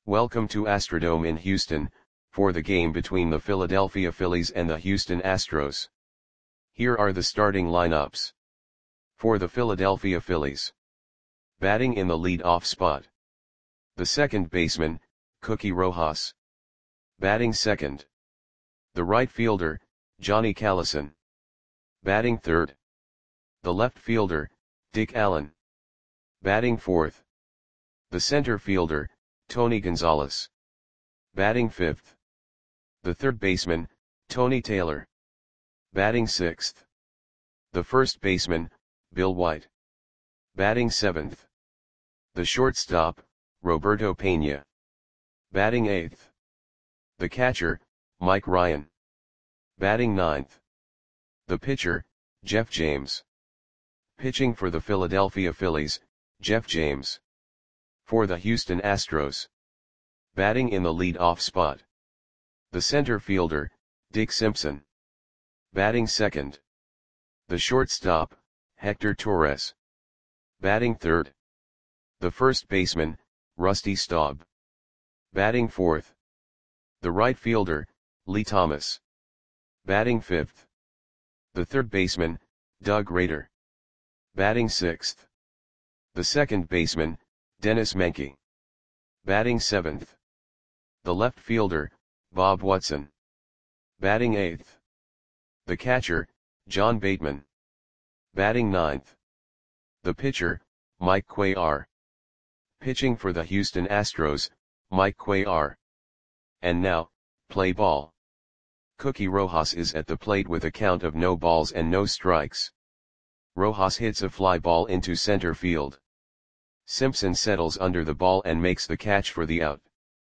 Welcome to Astrodome in Houston, for the game between the Philadelphia Phillies and the Houston Astros. Here are the starting lineups. For the Philadelphia Phillies. Batting in the lead-off spot. The second baseman, Cookie Rojas. Batting second. The right fielder, Johnny Callison. Batting third. The left fielder, Dick Allen. Batting fourth. The center fielder, Tony Gonzalez. Batting fifth. The third baseman, Tony Taylor. Batting sixth. The first baseman, Bill White. Batting seventh. The shortstop, Roberto Pena. Batting eighth. The catcher, Mike Ryan. Batting ninth. The pitcher, Jeff James. Pitching for the Philadelphia Phillies, Jeff James. For the Houston Astros. Batting in the lead-off spot. The center fielder, Dick Simpson. Batting second. The shortstop, Hector Torres. Batting third. The first baseman, Rusty Staub. Batting fourth. The right fielder, Lee Thomas. Batting fifth. The third baseman, Doug Rader. Batting sixth. The second baseman, Dennis Menke. Batting seventh. The left fielder, Bob Watson. Batting eighth. The catcher, John Bateman. Batting ninth. The pitcher, Mike Cuellar. Pitching for the Houston Astros, Mike Cuellar. And now, play ball. Cookie Rojas is at the plate with a count of no balls and no strikes. Rojas hits a fly ball into center field. Simpson settles under the ball and makes the catch for the out.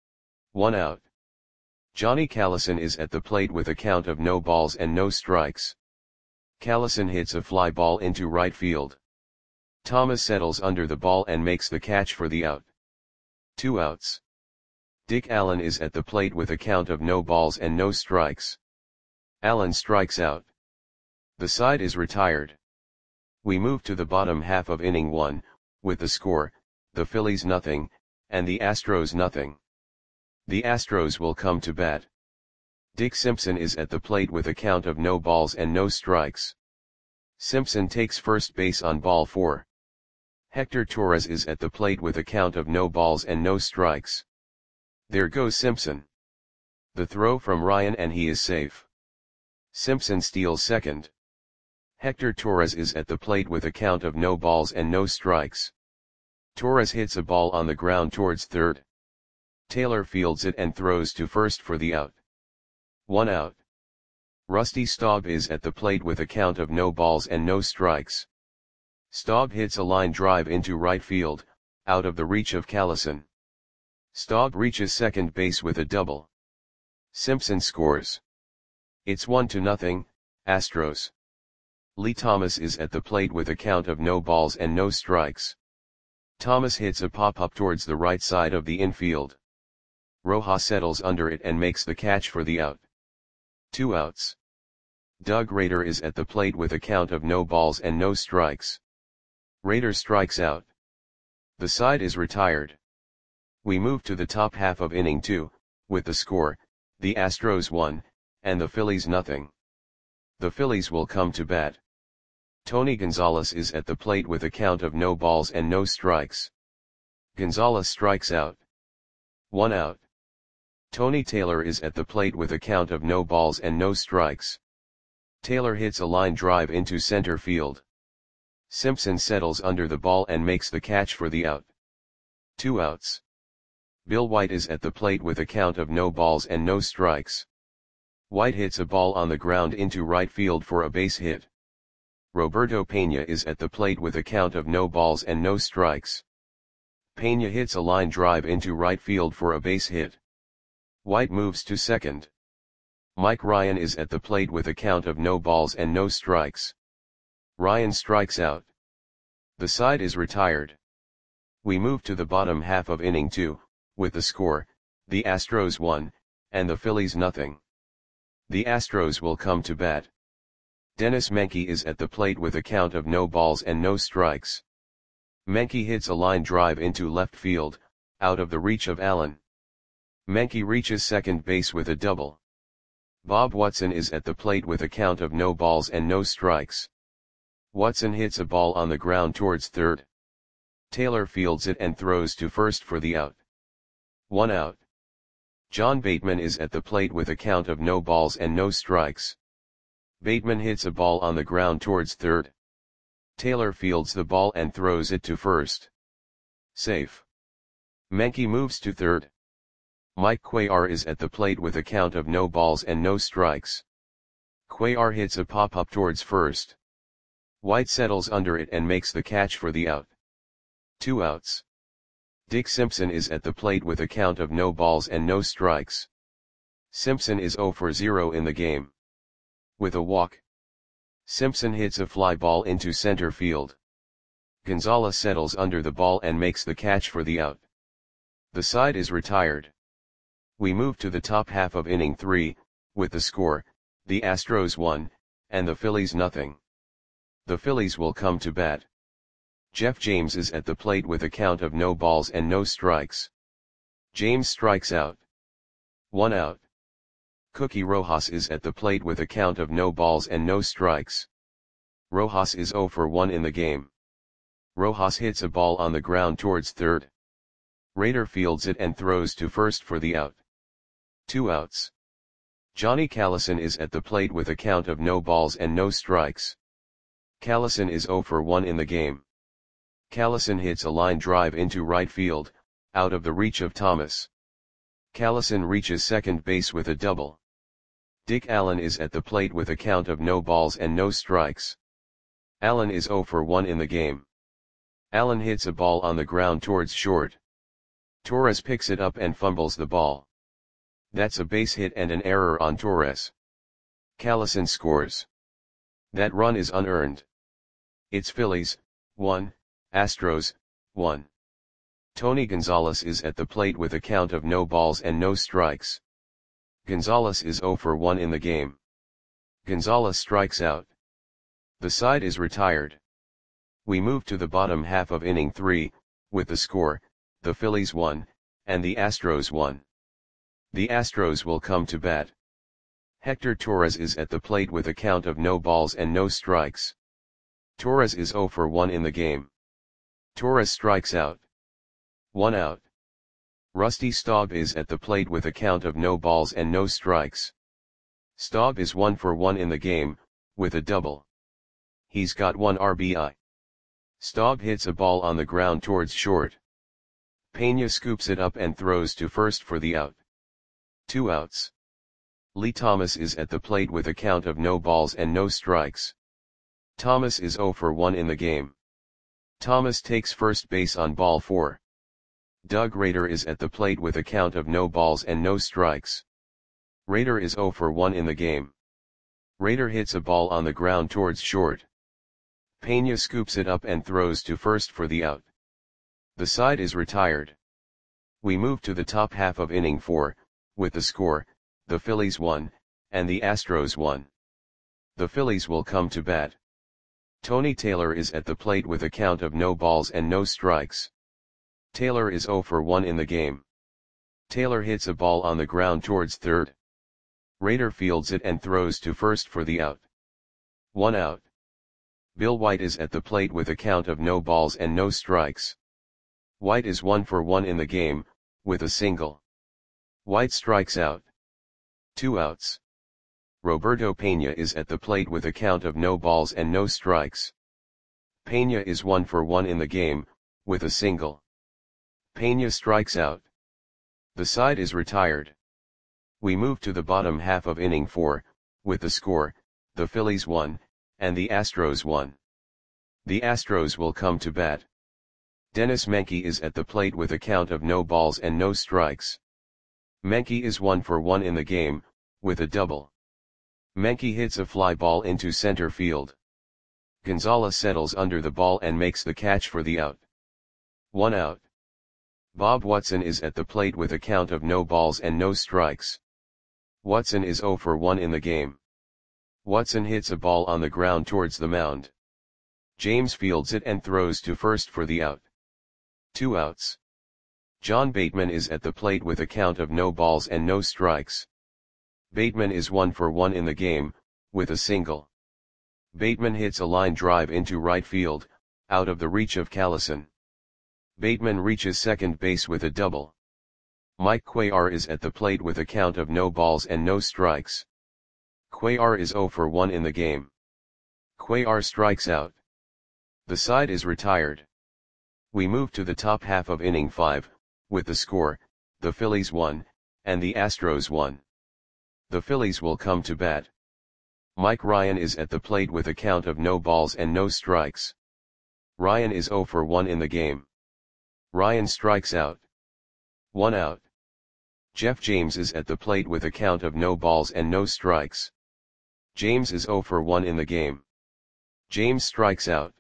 1 out. Johnny Callison is at the plate with a count of no balls and no strikes. Callison hits a fly ball into right field. Thomas settles under the ball and makes the catch for the out. 2 outs. Dick Allen is at the plate with a count of no balls and no strikes. Allen strikes out. The side is retired. We move to the bottom half of inning 1, with the score, the Phillies nothing, and the Astros nothing. The Astros will come to bat. Dick Simpson is at the plate with a count of no balls and no strikes. Simpson takes first base on ball 4. Hector Torres is at the plate with a count of no balls and no strikes. There goes Simpson. The throw from Ryan and he is safe. Simpson steals second. Hector Torres is at the plate with a count of no balls and no strikes. Torres hits a ball on the ground towards third. Taylor fields it and throws to first for the out. 1 out. Rusty Staub is at the plate with a count of no balls and no strikes. Staub hits a line drive into right field, out of the reach of Callison. Staub reaches second base with a double. Simpson scores. It's 1-0, Astros. Lee Thomas is at the plate with a count of no balls and no strikes. Thomas hits a pop-up towards the right side of the infield. Rojas settles under it and makes the catch for the out. 2 outs. Doug Rader is at the plate with a count of no balls and no strikes. Rader strikes out. The side is retired. We move to the top half of inning 2, with the score, the Astros 1, and the Phillies nothing. The Phillies will come to bat. Tony Gonzalez is at the plate with a count of no balls and no strikes. Gonzalez strikes out. 1 out. Tony Taylor is at the plate with a count of no balls and no strikes. Taylor hits a line drive into center field. Simpson settles under the ball and makes the catch for the out. 2 outs. Bill White is at the plate with a count of no balls and no strikes. White hits a ball on the ground into right field for a base hit. Roberto Pena is at the plate with a count of no balls and no strikes. Pena hits a line drive into right field for a base hit. White moves to second. Mike Ryan is at the plate with a count of no balls and no strikes. Ryan strikes out. The side is retired. We move to the bottom half of inning 2, with the score, the Astros 1, and the Phillies nothing. The Astros will come to bat. Dennis Menke is at the plate with a count of no balls and no strikes. Menke hits a line drive into left field, out of the reach of Allen. Menke reaches second base with a double. Bob Watson is at the plate with a count of no balls and no strikes. Watson hits a ball on the ground towards third. Taylor fields it and throws to first for the out. 1 out. John Bateman is at the plate with a count of no balls and no strikes. Bateman hits a ball on the ground towards third. Taylor fields the ball and throws it to first. Safe. Menke moves to third. Mike Cuellar is at the plate with a count of no balls and no strikes. Cuellar hits a pop-up towards first. White settles under it and makes the catch for the out. 2 outs. Dick Simpson is at the plate with a count of no balls and no strikes. Simpson is 0 for 0 in the game. With a walk, Simpson hits a fly ball into center field. Gonzalez settles under the ball and makes the catch for the out. The side is retired. We move to the top half of inning 3, with the score, the Astros 1, and the Phillies nothing. The Phillies will come to bat. Jeff James is at the plate with a count of no balls and no strikes. James strikes out. 1 out. Cookie Rojas is at the plate with a count of no balls and no strikes. Rojas is 0 for 1 in the game. Rojas hits a ball on the ground towards third. Rader fields it and throws to first for the out. 2 outs. Johnny Callison is at the plate with a count of no balls and no strikes. Callison is 0 for 1 in the game. Callison hits a line drive into right field, out of the reach of Thomas. Callison reaches second base with a double. Dick Allen is at the plate with a count of no balls and no strikes. Allen is 0 for 1 in the game. Allen hits a ball on the ground towards short. Torres picks it up and fumbles the ball. That's a base hit and an error on Torres. Callison scores. That run is unearned. It's Phillies, 1, Astros, 1. Tony Gonzalez is at the plate with a count of no balls and no strikes. Gonzalez is 0 for 1 in the game. Gonzalez strikes out. The side is retired. We move to the bottom half of inning 3, with the score, the Phillies 1, and the Astros 1. The Astros will come to bat. Hector Torres is at the plate with a count of no balls and no strikes. Torres is 0 for 1 in the game. Torres strikes out. 1 out. Rusty Staub is at the plate with a count of no balls and no strikes. Staub is 1 for 1 in the game, with a double. He's got 1 RBI. Staub hits a ball on the ground towards short. Pena scoops it up and throws to first for the out. 2 outs. Lee Thomas is at the plate with a count of no balls and no strikes. Thomas is 0 for 1 in the game. Thomas takes first base on ball 4. Doug Rader is at the plate with a count of no balls and no strikes. Rader is 0 for 1 in the game. Rader hits a ball on the ground towards short. Pena scoops it up and throws to first for the out. The side is retired. We move to the top half of inning 4, with the score, the Phillies 1, and the Astros 1. The Phillies will come to bat. Tony Taylor is at the plate with a count of no balls and no strikes. Taylor is 0 for 1 in the game. Taylor hits a ball on the ground towards third. Rader fields it and throws to first for the out. 1 out. Bill White is at the plate with a count of no balls and no strikes. White is 1 for 1 in the game, with a single. White strikes out. 2 outs. Roberto Pena is at the plate with a count of no balls and no strikes. Pena is 1 for 1 in the game, with a single. Pena strikes out. The side is retired. We move to the bottom half of inning 4, with the score, the Phillies 1, and the Astros 1. The Astros will come to bat. Dennis Menke is at the plate with a count of no balls and no strikes. Menke is 1 for 1 in the game, with a double. Menke hits a fly ball into center field. Gonzalez settles under the ball and makes the catch for the out. 1 out. Bob Watson is at the plate with a count of no balls and no strikes. Watson is 0 for 1 in the game. Watson hits a ball on the ground towards the mound. James fields it and throws to first for the out. 2 outs. John Bateman is at the plate with a count of no balls and no strikes. Bateman is 1 for 1 in the game, with a single. Bateman hits a line drive into right field, out of the reach of Callison. Bateman reaches second base with a double. Mike Cuellar is at the plate with a count of no balls and no strikes. Cuellar is 0 for 1 in the game. Cuellar strikes out. The side is retired. We move to the top half of inning 5, with the score, the Phillies 1, and the Astros 1. The Phillies will come to bat. Mike Ryan is at the plate with a count of no balls and no strikes. Ryan is 0 for 1 in the game. Ryan strikes out. 1 out. Jeff James is at the plate with a count of no balls and no strikes. James is 0 for 1 in the game. James strikes out.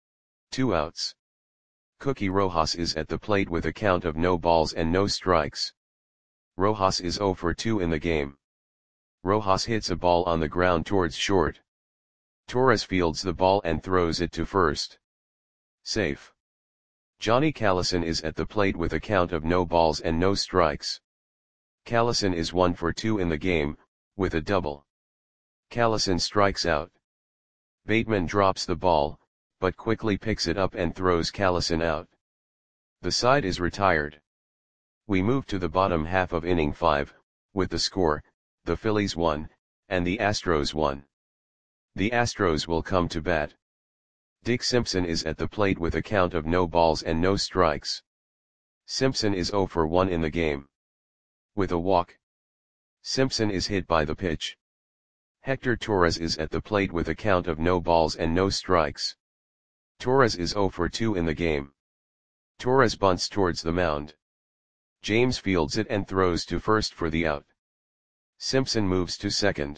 2 outs. Cookie Rojas is at the plate with a count of no balls and no strikes. Rojas is 0 for 2 in the game. Rojas hits a ball on the ground towards short. Torres fields the ball and throws it to first. Safe. Johnny Callison is at the plate with a count of no balls and no strikes. Callison is 1 for 2 in the game, with a double. Callison strikes out. Bateman drops the ball, but quickly picks it up and throws Callison out. The side is retired. We move to the bottom half of inning 5, with the score, the Phillies 1, and the Astros 1. The Astros will come to bat. Dick Simpson is at the plate with a count of no balls and no strikes. Simpson is 0 for 1 in the game. With a walk. Simpson is hit by the pitch. Hector Torres is at the plate with a count of no balls and no strikes. Torres is 0 for 2 in the game. Torres bunts towards the mound. James fields it and throws to first for the out. Simpson moves to second.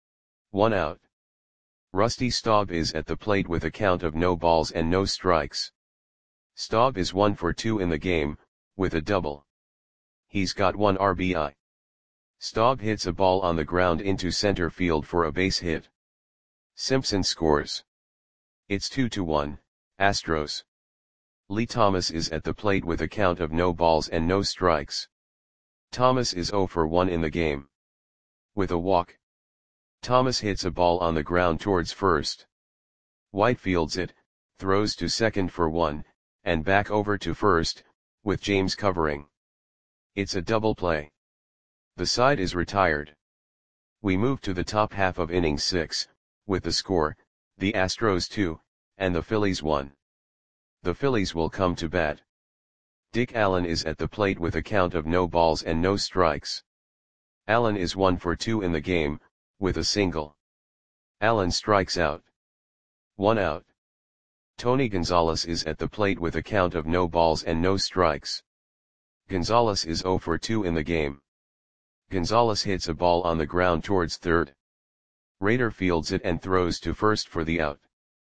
1 out. Rusty Staub is at the plate with a count of no balls and no strikes. Staub is 1 for 2 in the game, with a double. He's got 1 RBI. Staub hits a ball on the ground into center field for a base hit. Simpson scores. It's 2-1, Astros. Lee Thomas is at the plate with a count of no balls and no strikes. Thomas is 0 for 1 in the game. With a walk. Thomas hits a ball on the ground towards first. White fields it, throws to second for 1, and back over to first, with James covering. It's a double play. The side is retired. We move to the top half of inning 6, with the score, the Astros 2, and the Phillies 1. The Phillies will come to bat. Dick Allen is at the plate with a count of no balls and no strikes. Allen is 1 for 2 in the game, with a single. Allen strikes out. 1 out. Tony Gonzalez is at the plate with a count of no balls and no strikes. Gonzalez is 0 for 2 in the game. Gonzalez hits a ball on the ground towards third. Rader fields it and throws to first for the out.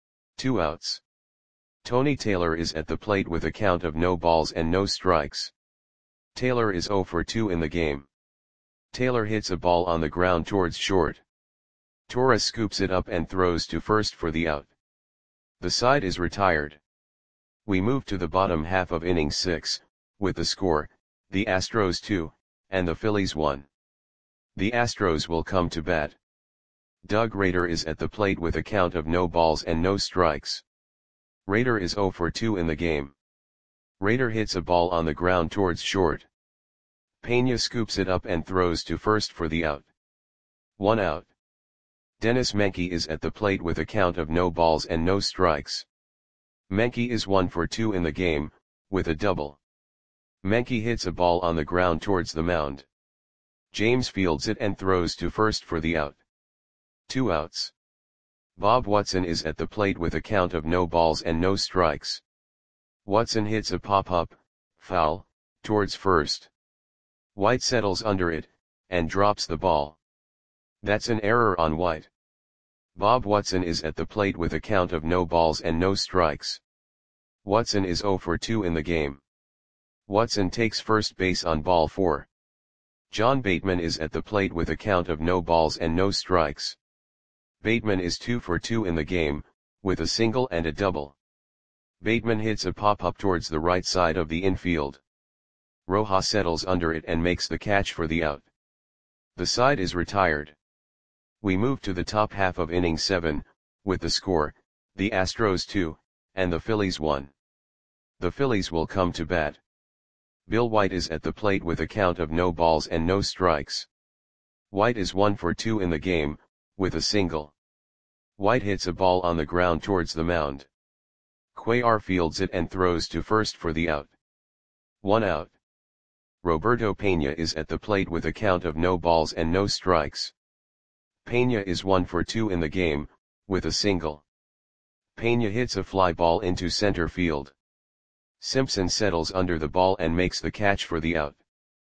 2 outs. Tony Taylor is at the plate with a count of no balls and no strikes. Taylor is 0 for 2 in the game. Taylor hits a ball on the ground towards short. Torres scoops it up and throws to first for the out. The side is retired. We move to the bottom half of inning 6, with the score, the Astros 2, and the Phillies 1. The Astros will come to bat. Doug Rader is at the plate with a count of no balls and no strikes. Rader is 0 for 2 in the game. Rader hits a ball on the ground towards short. Pena scoops it up and throws to first for the out. 1 out. Dennis Menke is at the plate with a count of no balls and no strikes. Menke is 1 for 2 in the game, with a double. Menke hits a ball on the ground towards the mound. James fields it and throws to first for the out. 2 outs. Bob Watson is at the plate with a count of no balls and no strikes. Watson hits a pop-up, foul, towards first. White settles under it, and drops the ball. That's an error on White. Bob Watson is at the plate with a count of no balls and no strikes. Watson is 0 for 2 in the game. Watson takes first base on ball 4. John Bateman is at the plate with a count of no balls and no strikes. Bateman is 2 for 2 in the game, with a single and a double. Bateman hits a pop-up towards the right side of the infield. Rojas settles under it and makes the catch for the out. The side is retired. We move to the top half of inning 7, with the score, the Astros 2, and the Phillies 1. The Phillies will come to bat. Bill White is at the plate with a count of no balls and no strikes. White is 1 for 2 in the game, with a single. White hits a ball on the ground towards the mound. Cuellar fields it and throws to first for the out. 1 out. Roberto Pena is at the plate with a count of no balls and no strikes. Pena is 1 for 2 in the game, with a single. Pena hits a fly ball into center field. Simpson settles under the ball and makes the catch for the out.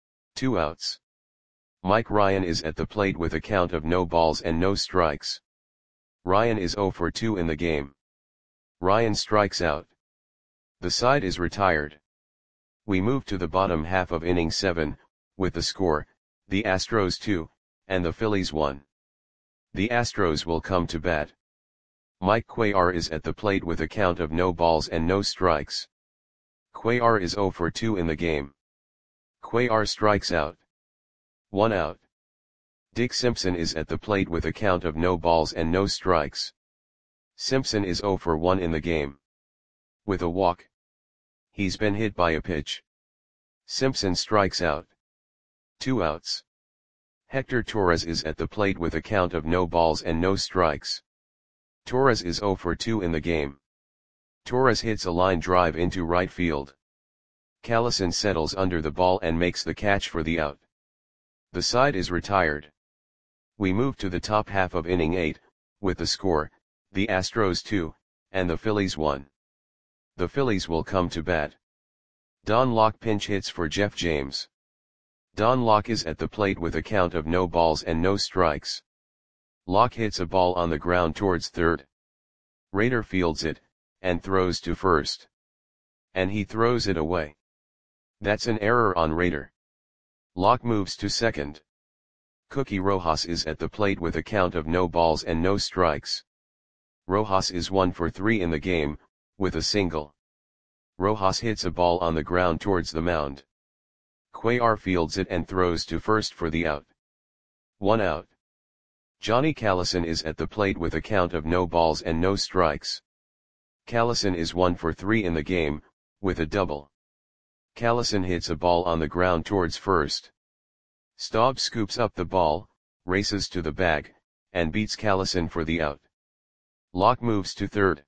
2 outs. Mike Ryan is at the plate with a count of no balls and no strikes. Ryan is 0 for 2 in the game. Ryan strikes out. The side is retired. We move to the bottom half of inning 7, with the score, the Astros 2, and the Phillies 1. The Astros will come to bat. Mike Cuellar is at the plate with a count of no balls and no strikes. Cuellar is 0 for 2 in the game. Cuellar strikes out. 1 out. Dick Simpson is at the plate with a count of no balls and no strikes. Simpson is 0 for 1 in the game. With a walk. He's been hit by a pitch. Simpson strikes out. 2 outs. Hector Torres is at the plate with a count of no balls and no strikes. Torres is 0 for 2 in the game. Torres hits a line drive into right field. Callison settles under the ball and makes the catch for the out. The side is retired. We move to the top half of inning 8, with the score, the Astros 2, and the Phillies 1. The Phillies will come to bat. Don Locke pinch hits for Jeff James. Don Locke is at the plate with a count of no balls and no strikes. Locke hits a ball on the ground towards third. Rader fields it, and throws to first. And he throws it away. That's an error on Rader. Locke moves to second. Cookie Rojas is at the plate with a count of no balls and no strikes. Rojas is 1 for 3 in the game, with a single. Rojas hits a ball on the ground towards the mound. Cuellar fields it and throws to first for the out. 1 out. Johnny Callison is at the plate with a count of no balls and no strikes. Callison is 1 for 3 in the game, with a double. Callison hits a ball on the ground towards first. Staub scoops up the ball, races to the bag, and beats Callison for the out. Locke moves to third.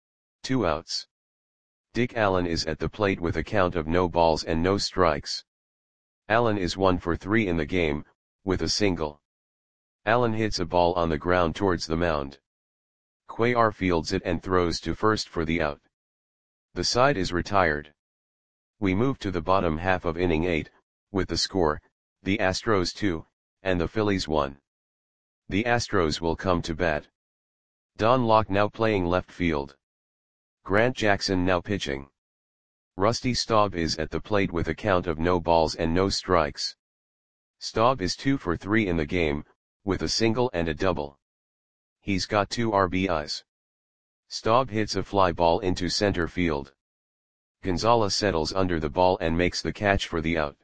2 outs. Dick Allen is at the plate with a count of no balls and no strikes. Allen is 1 for 3 in the game, with a single. Allen hits a ball on the ground towards the mound. Cuellar fields it and throws to first for the out. The side is retired. We move to the bottom half of inning 8, with the score, the Astros 2, and the Phillies 1. The Astros will come to bat. Don Locke now playing left field. Grant Jackson now pitching. Rusty Staub is at the plate with a count of no balls and no strikes. Staub is 2 for 3 in the game, with a single and a double. He's got 2 RBIs. Staub hits a fly ball into center field. Gonzalez settles under the ball and makes the catch for the out.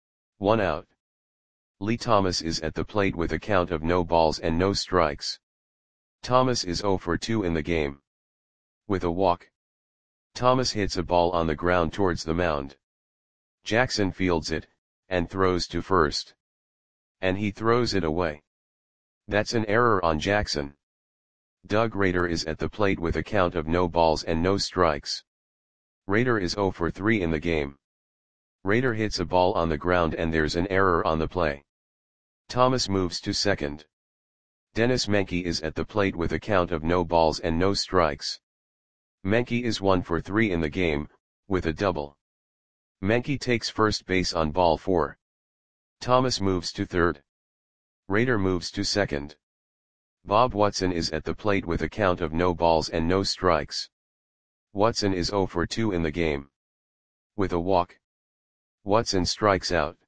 1 out. Lee Thomas is at the plate with a count of no balls and no strikes. Thomas is 0 for 2 in the game. With a walk. Thomas hits a ball on the ground towards the mound. Jackson fields it, and throws to first. And he throws it away. That's an error on Jackson. Doug Rader is at the plate with a count of no balls and no strikes. Rader is 0 for 3 in the game. Rader hits a ball on the ground and there's an error on the play. Thomas moves to second. Dennis Menke is at the plate with a count of no balls and no strikes. Menke is 1 for 3 in the game, with a double. Menke takes first base on ball 4. Thomas moves to third. Rader moves to second. Bob Watson is at the plate with a count of no balls and no strikes. Watson is 0 for 2 in the game. With a walk. Watson strikes out.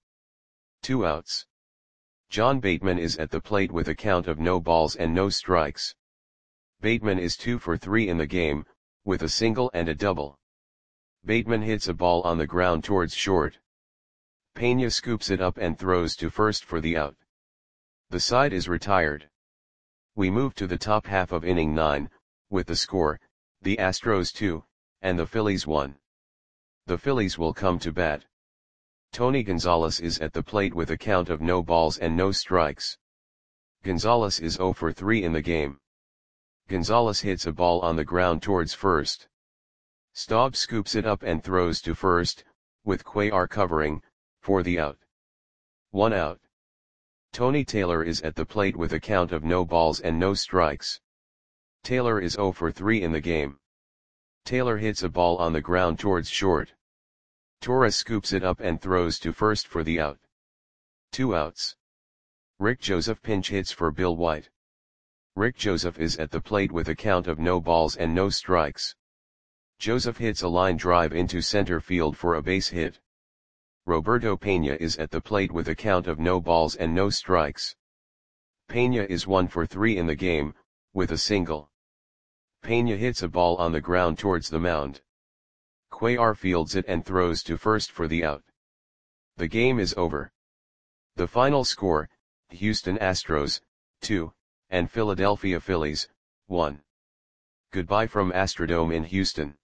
2 outs. John Bateman is at the plate with a count of no balls and no strikes. Bateman is 2 for 3 in the game, with a single and a double. Bateman hits a ball on the ground towards short. Pena scoops it up and throws to first for the out. The side is retired. We move to the top half of inning 9, with the score, the Astros 2, and the Phillies 1. The Phillies will come to bat. Tony Gonzalez is at the plate with a count of no balls and no strikes. Gonzalez is 0 for 3 in the game. Gonzalez hits a ball on the ground towards first. Staub scoops it up and throws to first, with Cuellar covering, for the out. 1 out. Tony Taylor is at the plate with a count of no balls and no strikes. Taylor is 0 for 3 in the game. Taylor hits a ball on the ground towards short. Torres scoops it up and throws to first for the out. 2 outs. Rick Joseph pinch hits for Bill White. Rick Joseph is at the plate with a count of no balls and no strikes. Joseph hits a line drive into center field for a base hit. Roberto Pena is at the plate with a count of no balls and no strikes. Pena is 1 for 3 in the game, with a single. Pena hits a ball on the ground towards the mound. Cuellar fields it and throws to first for the out. The game is over. The final score, Houston Astros, 2, and Philadelphia Phillies, 1. Goodbye from Astrodome in Houston.